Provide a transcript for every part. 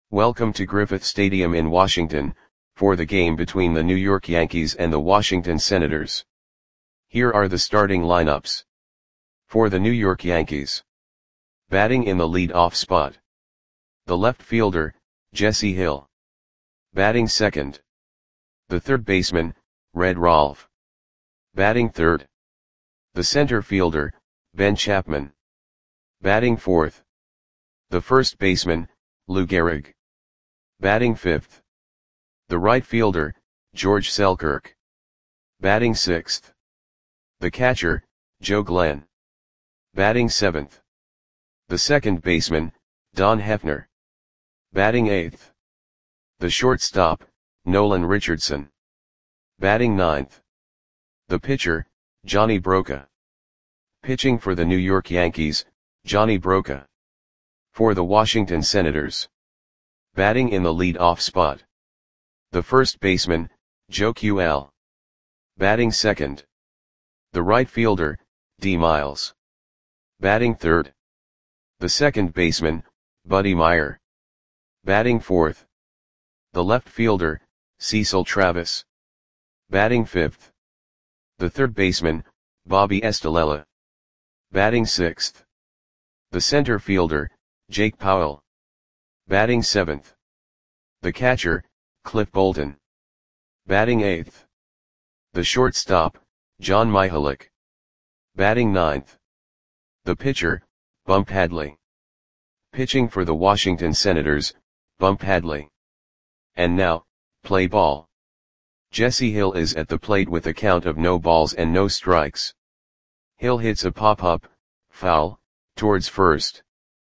Welcome to Griffith Stadium in Washington, for the game between the New York Yankees and the Washington Senators. Here are the starting lineups. For the New York Yankees. Batting in the lead-off spot. The left fielder, Jesse Hill. Batting second. The third baseman, Red Rolfe. Batting third. The center fielder, Ben Chapman. Batting fourth. The first baseman, Lou Gehrig. Batting fifth. The right fielder, George Selkirk. Batting sixth. The catcher, Joe Glenn. Batting seventh. The second baseman, Don Hefner. Batting eighth. The shortstop, Nolan Richardson. Batting ninth. The pitcher, Johnny Broca. Pitching for the New York Yankees, Johnny Broca. For the Washington Senators. Batting in the lead-off spot. The first baseman, Joe QL. Batting second. The right fielder, D. Miles. Batting third. The second baseman, Buddy Meyer. Batting fourth. The left fielder, Cecil Travis. Batting fifth. The third baseman, Bobby Estalella. Batting sixth. The center fielder, Jake Powell. Batting seventh. The catcher, Cliff Bolton. Batting eighth. The shortstop, John Mihalik. Batting ninth. The pitcher, Bump Hadley. Pitching for the Washington Senators, Bump Hadley. And now, play ball. Jesse Hill is at the plate with a count of no balls and no strikes. Hill hits a pop-up, foul, towards first.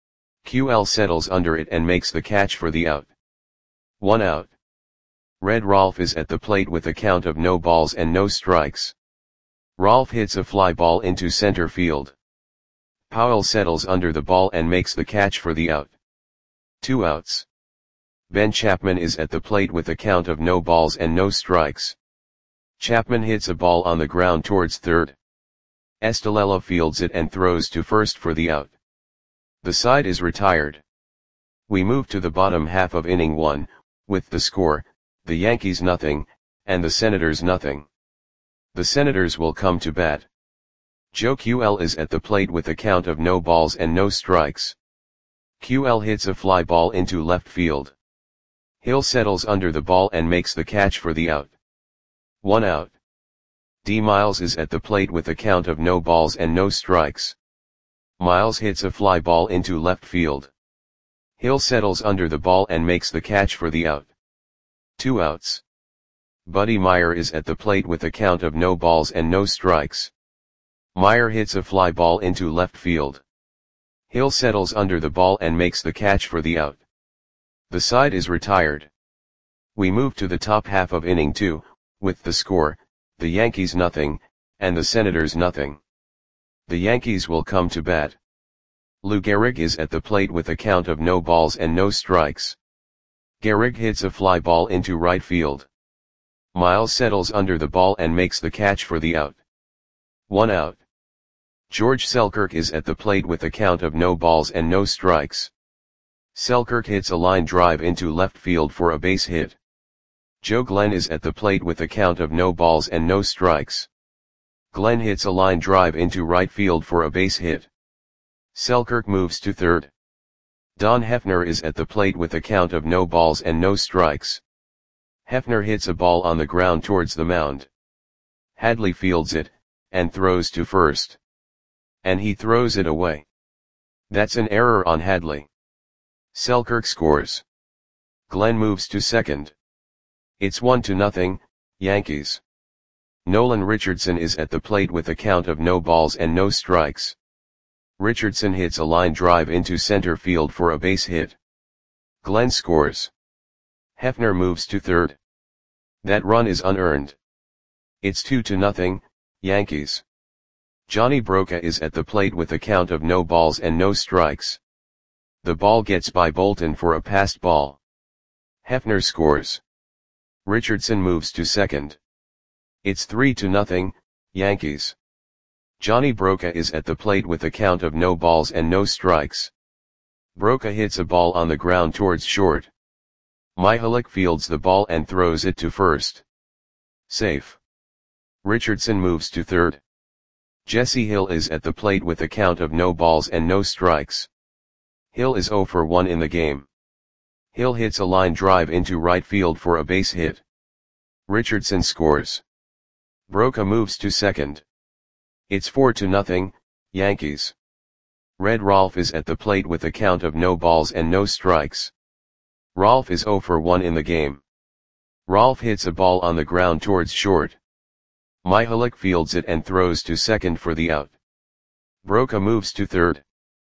QL settles under it and makes the catch for the out. 1 out. Red Rolfe is at the plate with a count of no balls and no strikes. Rolfe hits a fly ball into center field. Powell settles under the ball and makes the catch for the out. 2 outs. Ben Chapman is at the plate with a count of no balls and no strikes. Chapman hits a ball on the ground towards third. Estalella fields it and throws to first for the out. The side is retired. We move to the bottom half of inning 1, with the score, the Yankees nothing, and the Senators nothing. The Senators will come to bat. Joe QL is at the plate with a count of no balls and no strikes. QL hits a fly ball into left field. Hill settles under the ball and makes the catch for the out. 1 out. D. Miles is at the plate with a count of no balls and no strikes. Miles hits a fly ball into left field. Hill settles under the ball and makes the catch for the out. 2 outs. Buddy Meyer is at the plate with a count of no balls and no strikes. Meyer hits a fly ball into left field. Hill settles under the ball and makes the catch for the out. The side is retired. We move to the top half of inning 2, with the score, the Yankees nothing, and the Senators nothing. The Yankees will come to bat. Lou Gehrig is at the plate with a count of no balls and no strikes. Gehrig hits a fly ball into right field. Miles settles under the ball and makes the catch for the out. 1 out. George Selkirk is at the plate with a count of no balls and no strikes. Selkirk hits a line drive into left field for a base hit. Joe Glenn is at the plate with a count of no balls and no strikes. Glenn hits a line drive into right field for a base hit. Selkirk moves to third. Don Hefner is at the plate with a count of no balls and no strikes. Hefner hits a ball on the ground towards the mound. Hadley fields it, and throws to first. And he throws it away. That's an error on Hadley. Selkirk scores. Glenn moves to second. It's 1-0, Yankees. Nolan Richardson is at the plate with a count of no balls and no strikes. Richardson hits a line drive into center field for a base hit. Glenn scores. Hefner moves to third. That run is unearned. It's 2-0, Yankees. Johnny Broca is at the plate with a count of no balls and no strikes. The ball gets by Bolton for a passed ball. Hefner scores. Richardson moves to second. It's 3-0, Yankees. Johnny Broca is at the plate with a count of no balls and no strikes. Broca hits a ball on the ground towards short. Mihalik fields the ball and throws it to first. Safe. Richardson moves to third. Jesse Hill is at the plate with a count of no balls and no strikes. Hill is 0 for 1 in the game. Hill hits a line drive into right field for a base hit. Richardson scores. Broca moves to second. It's 4-0, Yankees. Red Rolf is at the plate with a count of no balls and no strikes. Rolf is 0 for 1 in the game. Rolf hits a ball on the ground towards short. Mihalik fields it and throws to second for the out. Broca moves to third.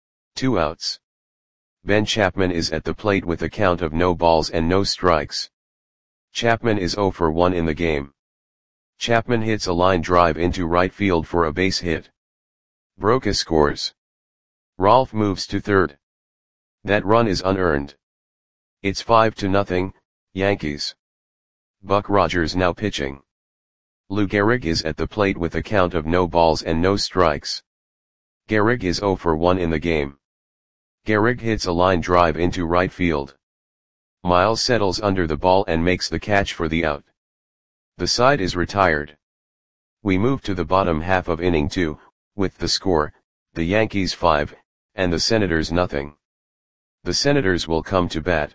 2 outs. Ben Chapman is at the plate with a count of no balls and no strikes. Chapman is 0 for 1 in the game. Chapman hits a line drive into right field for a base hit. Broca scores. Rolf moves to third. That run is unearned. It's 5-0, Yankees. Buck Rogers now pitching. Lou Gehrig is at the plate with a count of no balls and no strikes. Gehrig is 0 for 1 in the game. Gehrig hits a line drive into right field. Miles settles under the ball and makes the catch for the out. The side is retired. We move to the bottom half of inning 2, with the score, the Yankees 5, and the Senators nothing. The Senators will come to bat.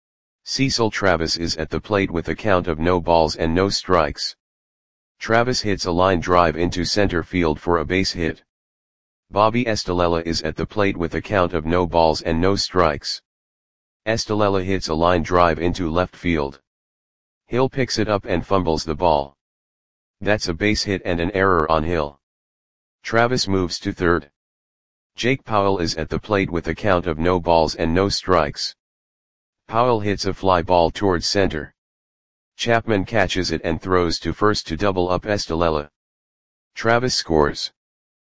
Cecil Travis is at the plate with a count of no balls and no strikes. Travis hits a line drive into center field for a base hit. Bobby Estalella is at the plate with a count of no balls and no strikes. Estalella hits a line drive into left field. Hill picks it up and fumbles the ball. That's a base hit and an error on Hill. Travis moves to third. Jake Powell is at the plate with a count of no balls and no strikes. Powell hits a fly ball towards center. Chapman catches it and throws to first to double up Estalella. Travis scores.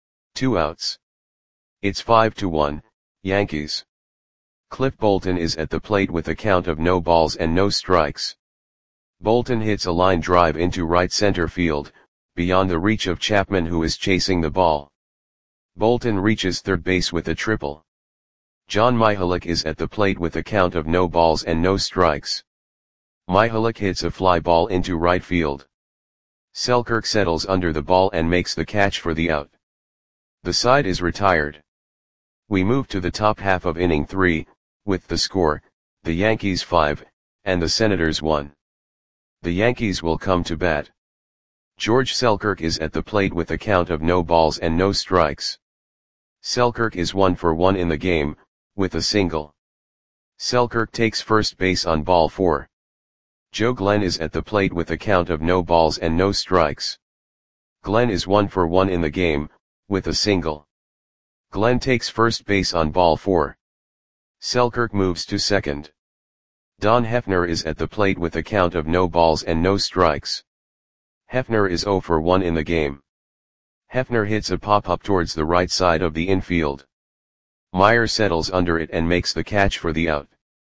2 outs. It's 5-1, Yankees. Cliff Bolton is at the plate with a count of no balls and no strikes. Bolton hits a line drive into right center field, beyond the reach of Chapman who is chasing the ball. Bolton reaches third base with a triple. John Mihalik is at the plate with a count of no balls and no strikes. Mihalik hits a fly ball into right field. Selkirk settles under the ball and makes the catch for the out. The side is retired. We move to the top half of inning 3, with the score, the Yankees 5, and the Senators 1. The Yankees will come to bat. George Selkirk is at the plate with a count of no balls and no strikes. Selkirk is 1 for 1 in the game, with a single. Selkirk takes first base on ball 4. Joe Glenn is at the plate with a count of no balls and no strikes. Glenn is 1 for 1 in the game, with a single. Glenn takes first base on ball 4. Selkirk moves to second. Don Hefner is at the plate with a count of no balls and no strikes. Hefner is 0 for 1 in the game. Hefner hits a pop-up towards the right side of the infield. Meyer settles under it and makes the catch for the out.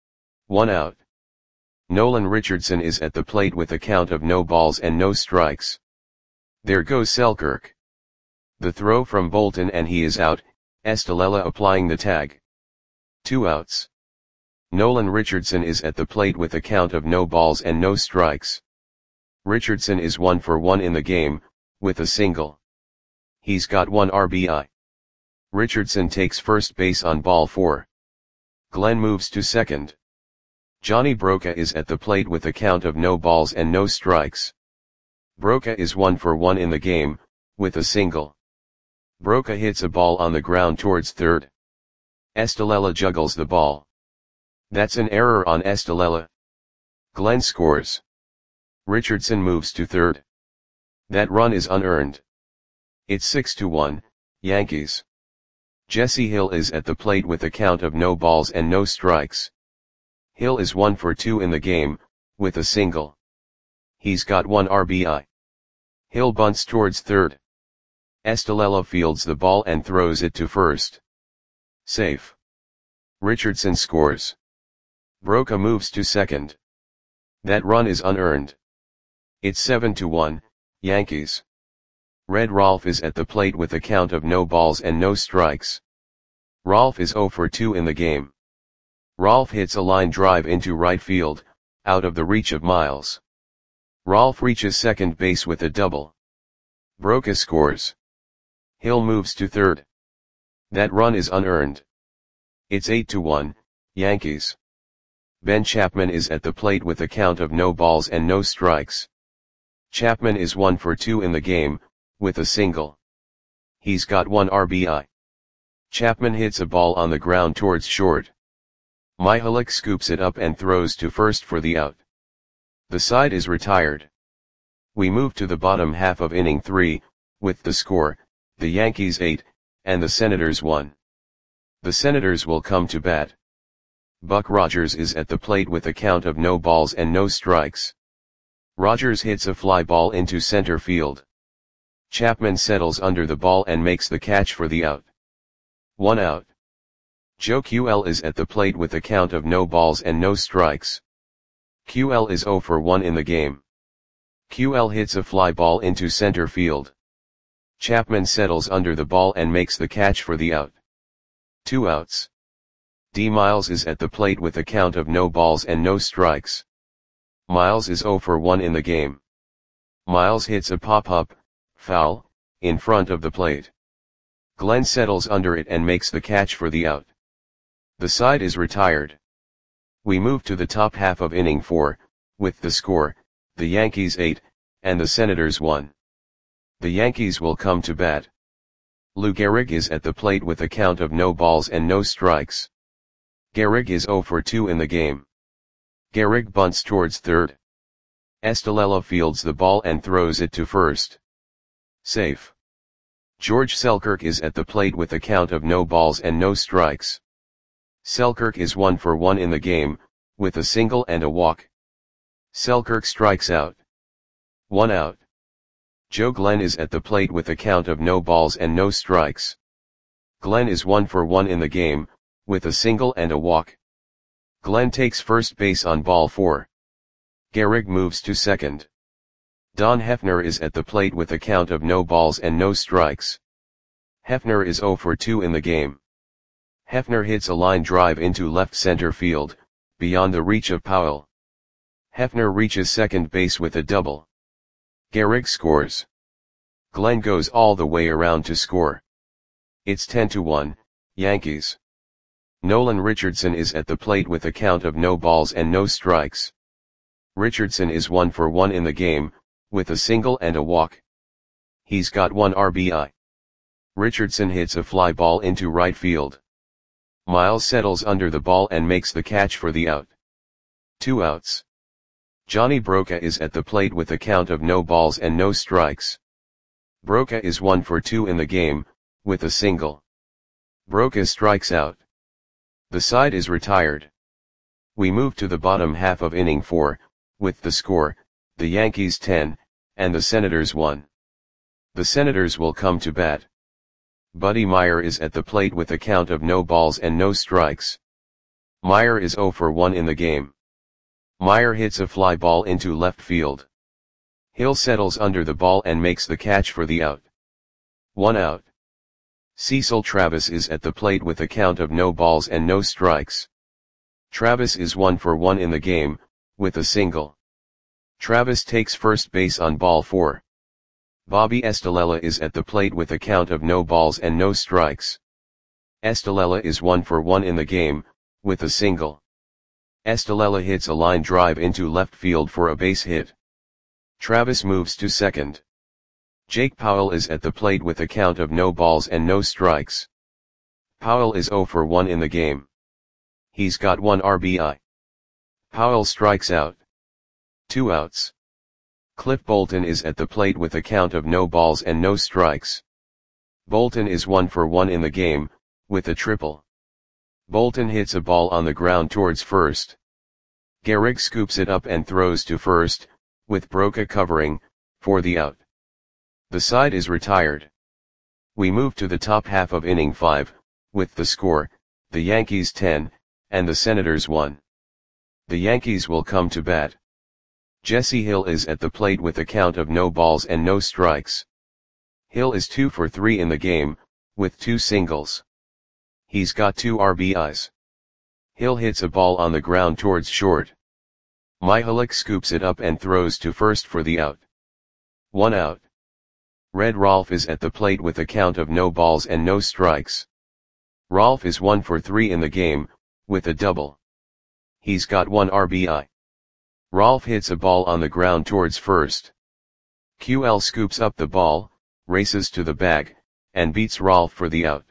1 out. Nolan Richardson is at the plate with a count of no balls and no strikes. There goes Selkirk. The throw from Bolton and he is out, Estalella applying the tag. 2 outs. Nolan Richardson is at the plate with a count of no balls and no strikes. Richardson is 1 for 1 in the game, with a single. He's got 1 RBI. Richardson takes first base on ball 4. Glenn moves to second. Johnny Broca is at the plate with a count of no balls and no strikes. Broca is 1 for 1 in the game, with a single. Broca hits a ball on the ground towards third. Estalella juggles the ball. That's an error on Estalella. Glenn scores. Richardson moves to third. That run is unearned. It's 6-1, Yankees. Jesse Hill is at the plate with a count of no balls and no strikes. Hill is 1 for 2 in the game, with a single. He's got 1 RBI. Hill bunts towards third. Estalella fields the ball and throws it to first. Safe. Richardson scores. Broca moves to second. That run is unearned. It's 7-1, Yankees. Red Rolf is at the plate with a count of no balls and no strikes. Rolf is 0 for 2 in the game. Rolf hits a line drive into right field, out of the reach of Miles. Rolf reaches second base with a double. Broca scores. Hill moves to third. That run is unearned. It's 8-1, Yankees. Ben Chapman is at the plate with a count of no balls and no strikes. Chapman is 1 for 2 in the game, with a single. He's got 1 RBI. Chapman hits a ball on the ground towards short. Mihalik scoops it up and throws to first for the out. The side is retired. We move to the bottom half of inning 3, with the score, the Yankees 8, and the Senators 1. The Senators will come to bat. Buck Rogers is at the plate with a count of no balls and no strikes. Rogers hits a fly ball into center field. Chapman settles under the ball and makes the catch for the out. 1 out. Joe QL is at the plate with a count of no balls and no strikes. QL is 0 for 1 in the game. QL hits a fly ball into center field. Chapman settles under the ball and makes the catch for the out. 2 outs. D. Miles is at the plate with a count of no balls and no strikes. Miles is 0 for 1 in the game. Miles hits a pop-up, foul, in front of the plate. Glenn settles under it and makes the catch for the out. The side is retired. We move to the top half of inning 4, with the score, the Yankees 8, and the Senators 1. The Yankees will come to bat. Lou Gehrig is at the plate with a count of no balls and no strikes. Gehrig is 0 for 2 in the game. Gehrig bunts towards third. Estalella fields the ball and throws it to first. Safe. George Selkirk is at the plate with a count of no balls and no strikes. Selkirk is 1 for 1 in the game, with a single and a walk. Selkirk strikes out. 1 out. Joe Glenn is at the plate with a count of no balls and no strikes. Glenn is 1 for 1 in the game, with a single and a walk. Glenn takes first base on ball 4. Gehrig moves to second. Don Hefner is at the plate with a count of no balls and no strikes. Hefner is 0 for 2 in the game. Hefner hits a line drive into left center field, beyond the reach of Powell. Hefner reaches second base with a double. Gehrig scores. Glenn goes all the way around to score. It's 10-1, Yankees. Nolan Richardson is at the plate with a count of no balls and no strikes. Richardson is 1 for 1 in the game, with a single and a walk. He's got 1 RBI. Richardson hits a fly ball into right field. Miles settles under the ball and makes the catch for the out. 2 outs. Johnny Broca is at the plate with a count of no balls and no strikes. Broca is 1 for 2 in the game, with a single. Broca strikes out. The side is retired. We move to the bottom half of inning 4, with the score, the Yankees 10, and the Senators 1. The Senators will come to bat. Buddy Meyer is at the plate with a count of no balls and no strikes. Meyer is 0 for 1 in the game. Meyer hits a fly ball into left field. Hill settles under the ball and makes the catch for the out. 1 out. Cecil Travis is at the plate with a count of no balls and no strikes. Travis is 1 for 1 in the game, with a single. Travis takes first base on ball 4. Bobby Estalella is at the plate with a count of no balls and no strikes. Estalella is 1 for 1 in the game, with a single. Estalella hits a line drive into left field for a base hit. Travis moves to second. Jake Powell is at the plate with a count of no balls and no strikes. Powell is 0 for 1 in the game. He's got 1 RBI. Powell strikes out. 2 outs. Cliff Bolton is at the plate with a count of no balls and no strikes. Bolton is 1 for 1 in the game, with a triple. Bolton hits a ball on the ground towards first. Gehrig scoops it up and throws to first, with Broca covering, for the out. The side is retired. We move to the top half of inning 5, with the score, the Yankees 10, and the Senators 1. The Yankees will come to bat. Jesse Hill is at the plate with a count of no balls and no strikes. Hill is 2 for 3 in the game, with 2 singles. He's got 2 RBIs. Hill hits a ball on the ground towards short. Mihalik scoops it up and throws to first for the out. 1 out. Red Rolf is at the plate with a count of no balls and no strikes. Rolf is 1 for 3 in the game, with a double. He's got 1 RBI. Rolf hits a ball on the ground towards first. QL scoops up the ball, races to the bag, and beats Rolf for the out.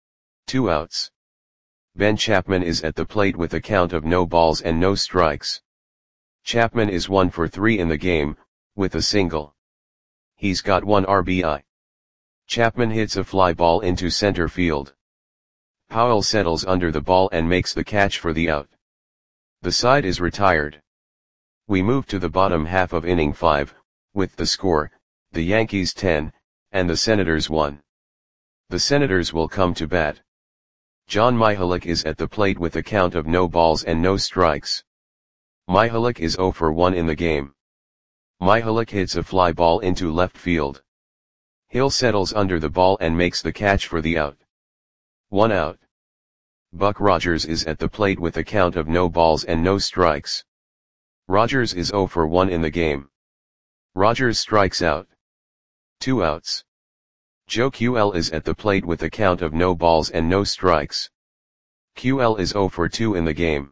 2 outs. Ben Chapman is at the plate with a count of no balls and no strikes. Chapman is 1 for 3 in the game, with a single. He's got 1 RBI. Chapman hits a fly ball into center field. Powell settles under the ball and makes the catch for the out. The side is retired. We move to the bottom half of inning 5, with the score, the Yankees 10, and the Senators 1. The Senators will come to bat. John Mihalik is at the plate with a count of no balls and no strikes. Mihalik is 0 for 1 in the game. Mihalik hits a fly ball into left field. Hill settles under the ball and makes the catch for the out. 1 out. Buck Rogers is at the plate with a count of no balls and no strikes. Rogers is 0 for 1 in the game. Rogers strikes out. 2 outs. Joe QL is at the plate with a count of no balls and no strikes. QL is 0 for 2 in the game.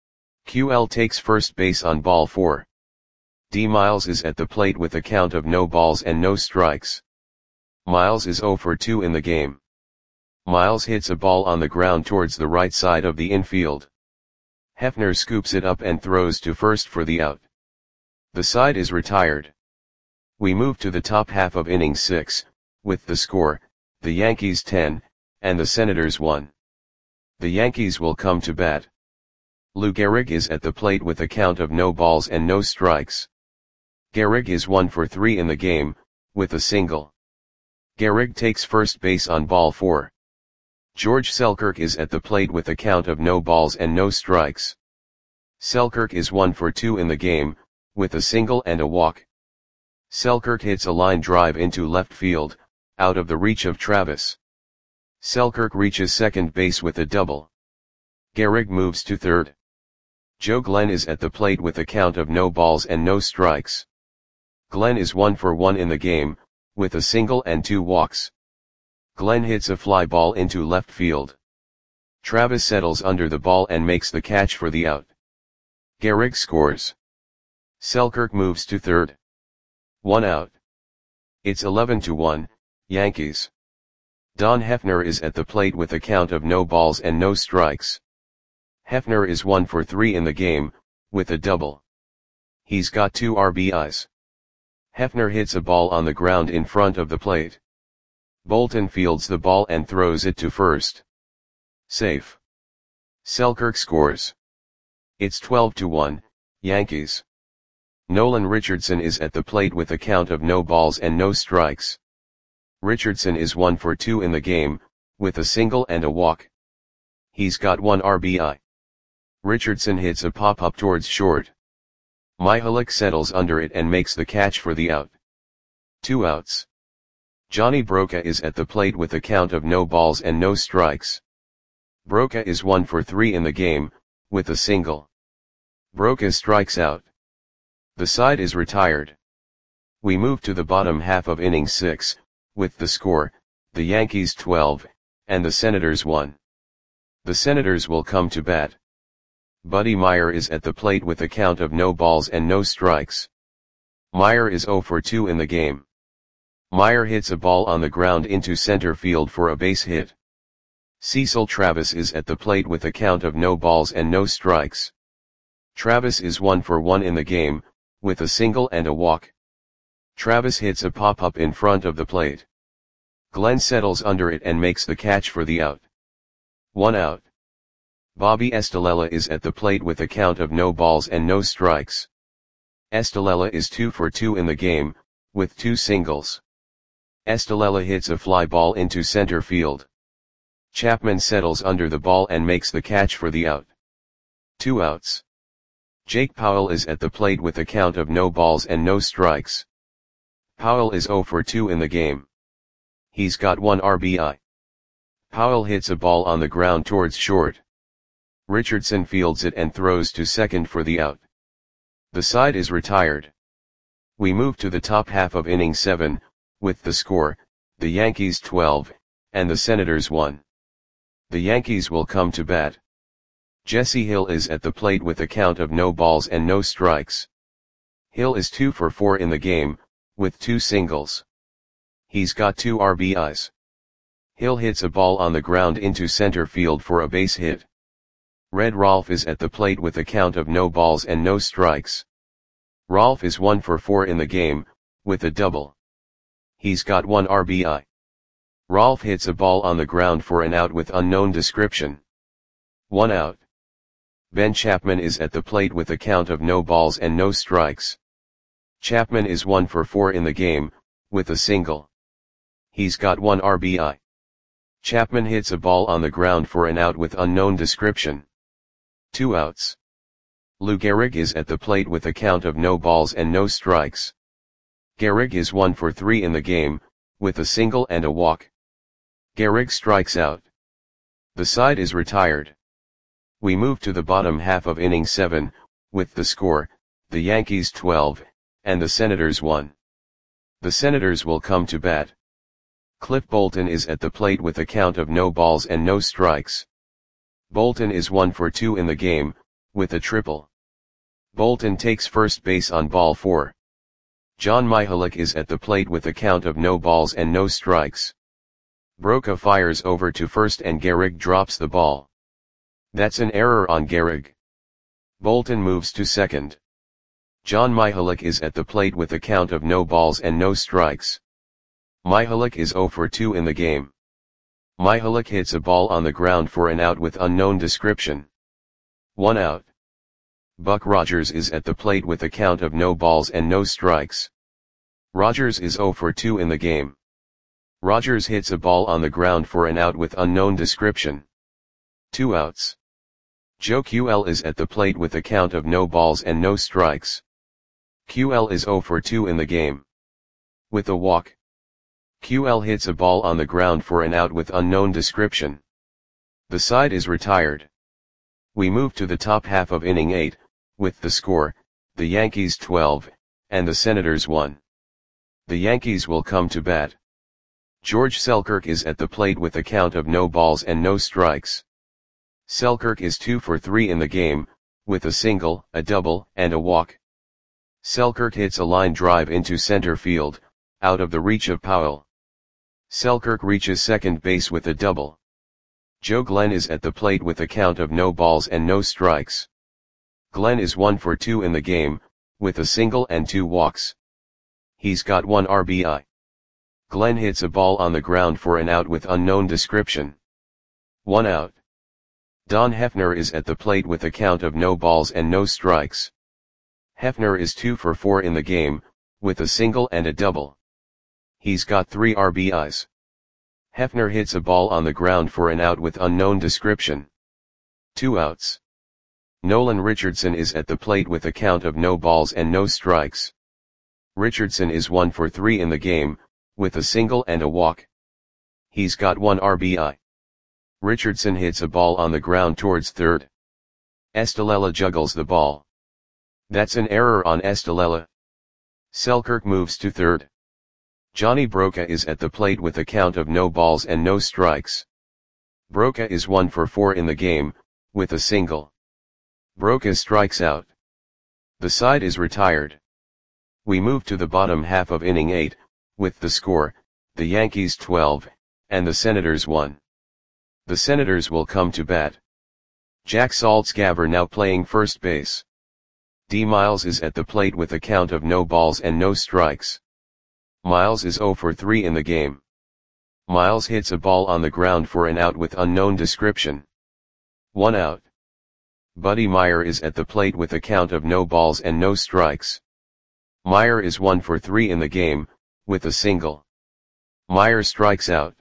QL takes first base on ball 4. D. Miles is at the plate with a count of no balls and no strikes. Miles is 0 for 2 in the game. Miles hits a ball on the ground towards the right side of the infield. Hefner scoops it up and throws to first for the out. The side is retired. We move to the top half of inning 6, with the score, the Yankees 10, and the Senators 1. The Yankees will come to bat. Lou Gehrig is at the plate with a count of no balls and no strikes. Gehrig is 1 for 3 in the game, with a single. Gehrig takes first base on ball 4. George Selkirk is at the plate with a count of no balls and no strikes. Selkirk is 1 for 2 in the game, with a single and a walk. Selkirk hits a line drive into left field, out of the reach of Travis. Selkirk reaches second base with a double. Gehrig moves to third. Joe Glenn is at the plate with a count of no balls and no strikes. Glenn is 1 for 1 in the game, with a single and 2 walks. Glenn hits a fly ball into left field. Travis settles under the ball and makes the catch for the out. Gehrig scores. Selkirk moves to third. 1 out. It's 11-1, Yankees. Don Hefner is at the plate with a count of no balls and no strikes. Hefner is 1 for 3 in the game, with a double. He's got 2 RBIs. Hefner hits a ball on the ground in front of the plate. Bolton fields the ball and throws it to first. Safe. Selkirk scores. It's 12-1, Yankees. Nolan Richardson is at the plate with a count of no balls and no strikes. Richardson is 1 for 2 in the game, with a single and a walk. He's got 1 RBI. Richardson hits a pop-up towards short. Mihalik settles under it and makes the catch for the out. 2 outs. Johnny Broca is at the plate with a count of no balls and no strikes. Broca is 1 for 3 in the game, with a single. Broca strikes out. The side is retired. We move to the bottom half of inning 6, with the score, the Yankees 12, and the Senators 1. The Senators will come to bat. Buddy Meyer is at the plate with a count of no balls and no strikes. Meyer is 0 for 2 in the game. Meyer hits a ball on the ground into center field for a base hit. Cecil Travis is at the plate with a count of no balls and no strikes. Travis is 1 for 1 in the game, with a single and a walk. Travis hits a pop-up in front of the plate. Glenn settles under it and makes the catch for the out. 1 out. Bobby Estalella is at the plate with a count of no balls and no strikes. Estalella is 2 for 2 in the game, with 2 singles. Estalella hits a fly ball into center field. Chapman settles under the ball and makes the catch for the out. 2 outs. Jake Powell is at the plate with a count of no balls and no strikes. Powell is 0 for 2 in the game. He's got 1 RBI. Powell hits a ball on the ground towards short. Richardson fields it and throws to second for the out. The side is retired. We move to the top half of inning 7, with the score, the Yankees 12, and the Senators 1. The Yankees will come to bat. Jesse Hill is at the plate with a count of no balls and no strikes. Hill is 2 for 4 in the game, with 2 singles. He's got 2 RBIs. Hill hits a ball on the ground into center field for a base hit. Red Rolf is at the plate with a count of no balls and no strikes. Rolf is 1 for 4 in the game, with a double. He's got 1 RBI. Rolf hits a ball on the ground for an out with unknown description. 1 out. Ben Chapman is at the plate with a count of no balls and no strikes. Chapman is 1 for 4 in the game, with a single. He's got 1 RBI. Chapman hits a ball on the ground for an out with unknown description. 2 outs. Lou Gehrig is at the plate with a count of no balls and no strikes. Gehrig is 1 for 3 in the game, with a single and a walk. Gehrig strikes out. The side is retired. We move to the bottom half of inning 7, with the score, the Yankees 12, and the Senators 1. The Senators will come to bat. Cliff Bolton is at the plate with a count of no balls and no strikes. Bolton is 1 for 2 in the game, with a triple. Bolton takes first base on ball 4. John Mihalik is at the plate with a count of no balls and no strikes. Broca fires over to first and Gehrig drops the ball. That's an error on Gehrig. Bolton moves to second. John Mihalik is at the plate with a count of no balls and no strikes. Mihalik is 0 for 2 in the game. Mihalik hits a ball on the ground for an out with unknown description. 1 out. Buck Rogers is at the plate with a count of no balls and no strikes. Rogers is 0 for 2 in the game. Rogers hits a ball on the ground for an out with unknown description. 2 outs. Joe QL is at the plate with a count of no balls and no strikes. QL is 0 for 2 in the game. With a walk. QL hits a ball on the ground for an out with unknown description. The side is retired. We move to the top half of inning 8, with the score, the Yankees 12, and the Senators 1. The Yankees will come to bat. George Selkirk is at the plate with a count of no balls and no strikes. Selkirk is 2 for 3 in the game, with a single, a double, and a walk. Selkirk hits a line drive into center field, out of the reach of Powell. Selkirk reaches second base with a double. Joe Glenn is at the plate with a count of no balls and no strikes. Glenn is 1 for 2 in the game, with a single and 2 walks. He's got 1 RBI. Glenn hits a ball on the ground for an out with unknown description. 1 out. Don Hefner is at the plate with a count of no balls and no strikes. Hefner is 2 for 4 in the game, with a single and a double. He's got 3 RBIs. Hefner hits a ball on the ground for an out with unknown description. 2 outs. Nolan Richardson is at the plate with a count of no balls and no strikes. Richardson is 1 for 3 in the game, with a single and a walk. He's got 1 RBI. Richardson hits a ball on the ground towards third. Estalella juggles the ball. That's an error on Estalella. Selkirk moves to third. Johnny Broca is at the plate with a count of no balls and no strikes. Broca is 1 for 4 in the game, with a single. Broca strikes out. The side is retired. We move to the bottom half of inning 8, with the score, the Yankees 12, and the Senators 1. The Senators will come to bat. Jack Saltzgaver now playing first base. D. Miles is at the plate with a count of no balls and no strikes. Miles is 0 for 3 in the game. Miles hits a ball on the ground for an out with unknown description. 1 out. Buddy Meyer is at the plate with a count of no balls and no strikes. Meyer is 1 for 3 in the game, with a single. Meyer strikes out.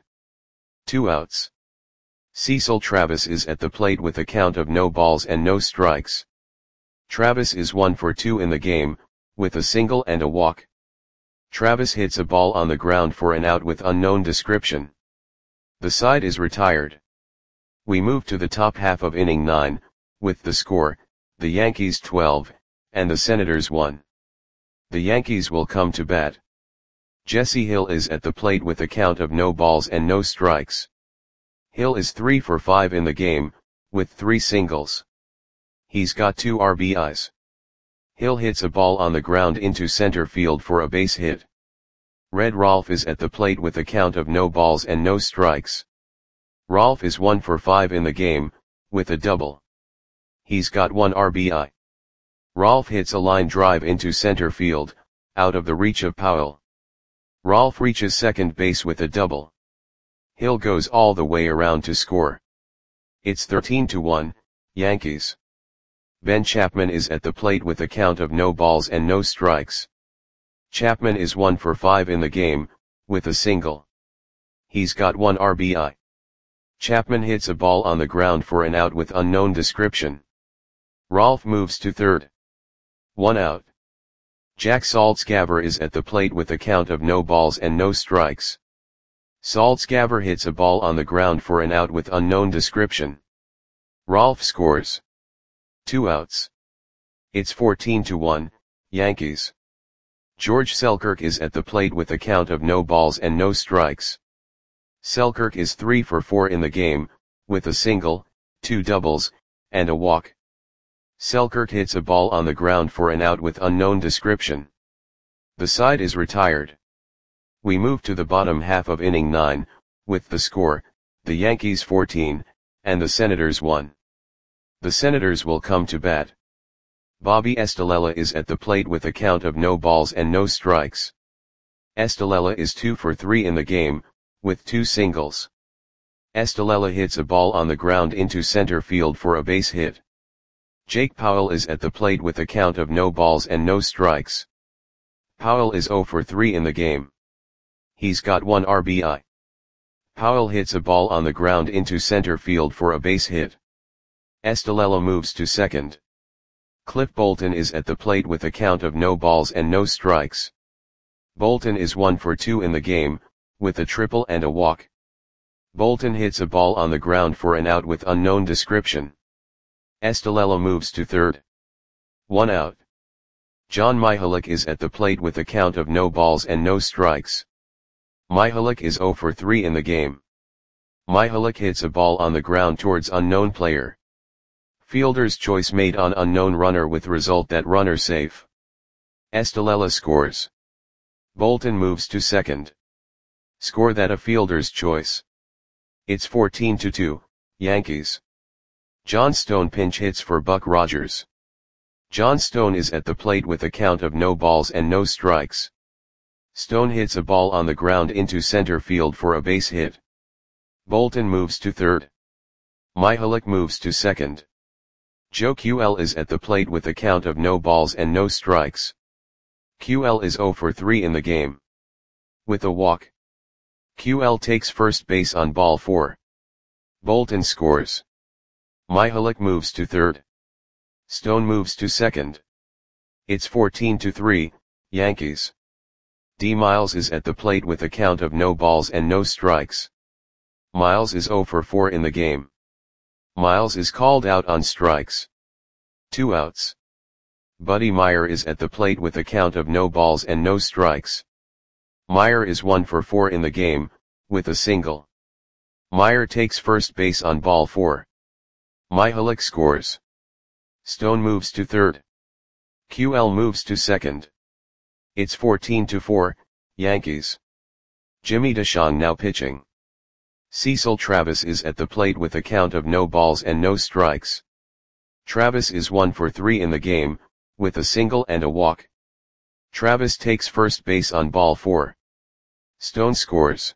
2 outs. Cecil Travis is at the plate with a count of no balls and no strikes. Travis is 1 for 2 in the game, with a single and a walk. Travis hits a ball on the ground for an out with unknown description. The side is retired. We move to the top half of inning 9, with the score, the Yankees 12, and the Senators 1. The Yankees will come to bat. Jesse Hill is at the plate with a count of no balls and no strikes. Hill is 3 for 5 in the game, with 3 singles. He's got 2 RBIs. Hill hits a ball on the ground into center field for a base hit. Red Rolf is at the plate with a count of no balls and no strikes. Rolf is 1 for 5 in the game, with a double. He's got 1 RBI. Rolf hits a line drive into center field, out of the reach of Powell. Rolf reaches second base with a double. Hill goes all the way around to score. It's 13-1, Yankees. Ben Chapman is at the plate with a count of no balls and no strikes. Chapman is 1 for 5 in the game, with a single. He's got 1 RBI. Chapman hits a ball on the ground for an out with unknown description. Rolf moves to third. 1 out. Jack Saltzgaver is at the plate with a count of no balls and no strikes. Saltzgaver hits a ball on the ground for an out with unknown description. Rolf scores. 2 outs. It's 14-1, Yankees. George Selkirk is at the plate with a count of no balls and no strikes. Selkirk is 3 for 4 in the game, with a single, 2 doubles, and a walk. Selkirk hits a ball on the ground for an out with unknown description. The side is retired. We move to the bottom half of inning 9, with the score, the Yankees 14, and the Senators 1. The Senators will come to bat. Bobby Estalella is at the plate with a count of no balls and no strikes. Estalella is 2 for 3 in the game, with 2 singles. Estalella hits a ball on the ground into center field for a base hit. Jake Powell is at the plate with a count of no balls and no strikes. Powell is 0 for 3 in the game. He's got 1 RBI. Powell hits a ball on the ground into center field for a base hit. Estalella moves to second. Cliff Bolton is at the plate with a count of no balls and no strikes. Bolton is 1 for 2 in the game, with a triple and a walk. Bolton hits a ball on the ground for an out with unknown description. Estalella moves to third. 1 out. John Mihalik is at the plate with a count of no balls and no strikes. Mihalik is 0 for 3 in the game. Mihalik hits a ball on the ground towards unknown player. Fielder's choice made on unknown runner with result that runner safe. Estalella scores. Bolton moves to second. Score that a fielder's choice. It's 14-2, Yankees. John Stone pinch hits for Buck Rogers. John Stone is at the plate with a count of no balls and no strikes. Stone hits a ball on the ground into center field for a base hit. Bolton moves to third. Mihalik moves to second. Joe QL is at the plate with a count of no balls and no strikes. QL is 0 for 3 in the game. With a walk. QL takes first base on ball 4. Bolton scores. Mihalik moves to third. Stone moves to second. It's 14-3, Yankees. D. Miles is at the plate with a count of no balls and no strikes. Miles is 0 for 4 in the game. Miles is called out on strikes. 2 outs. Buddy Meyer is at the plate with a count of no balls and no strikes. Meyer is 1 for 4 in the game, with a single. Meyer takes first base on ball 4. Mihalik scores. Stone moves to third. QL moves to second. It's 14-4, Yankees. Jimmy DeShong now pitching. Cecil Travis is at the plate with a count of no balls and no strikes. Travis is 1 for 3 in the game, with a single and a walk. Travis takes first base on ball 4. Stone scores.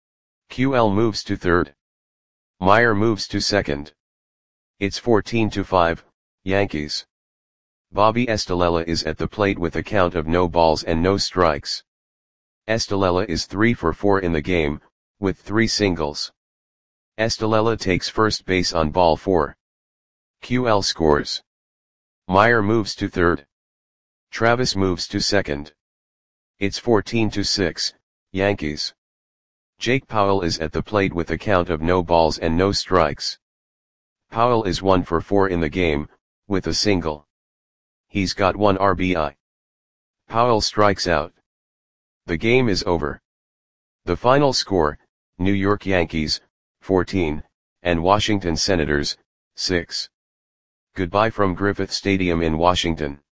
QL moves to third. Meyer moves to second. It's 14-5, Yankees. Bobby Estalella is at the plate with a count of no balls and no strikes. Estalella is 3 for 4 in the game, with 3 singles. Estalella takes first base on ball 4. QL scores. Meyer moves to third. Travis moves to second. It's 14-6, Yankees. Jake Powell is at the plate with a count of no balls and no strikes. Powell is 1 for 4 in the game, with a single. He's got 1 RBI. Powell strikes out. The game is over. The final score, New York Yankees, 14, and Washington Senators, 6. Goodbye from Griffith Stadium in Washington.